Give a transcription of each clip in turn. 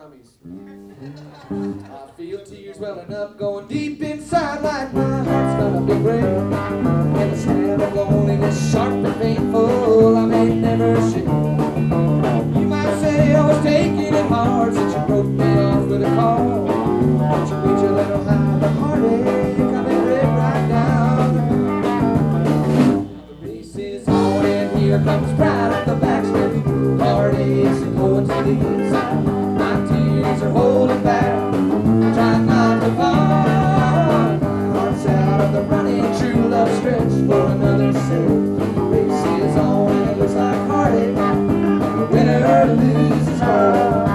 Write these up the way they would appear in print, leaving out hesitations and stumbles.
promise. I feel tears welling up, going deep inside like my heart's gonna be break. And the stab of loneliness, sharp and painful, I may never shake. You might say I was taking it hard since you broke me off with a call. But you beat your little high, the heartache, I've been ripped right down. The race is on and here comes pride at the backstep. Heartaches are going to the inside. My tears are holding back, trying not to fall. My heart's out of the running, true love stretch for another set. The race is on and it looks like heartache. The winner loses all.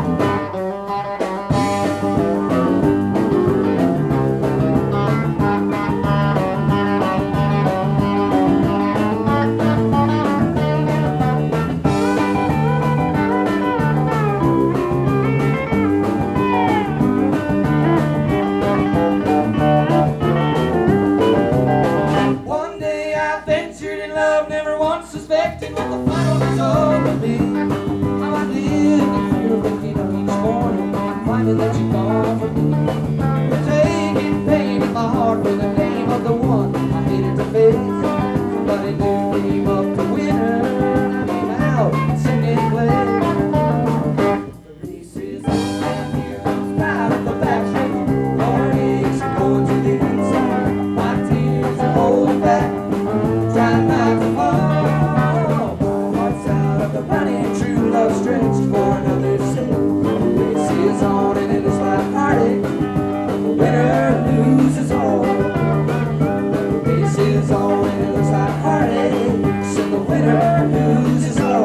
Never once suspecting what the final result would be. How I lived in fear, waking up each morning, finding that you're gone from me. Taking pain in my heart for the name of the one I hated to face. Somebody new came up to winner, and I came out singing play. The race is on and here comes pride at the backstretch. Heartaches are going to the inside. My tears are holding back, trying not to fall. My heart's out of the running, true love stretched for another set. The race is on and it is like heartache. The winner loses all. The race is on and it looks like heartache. So the winner loses all.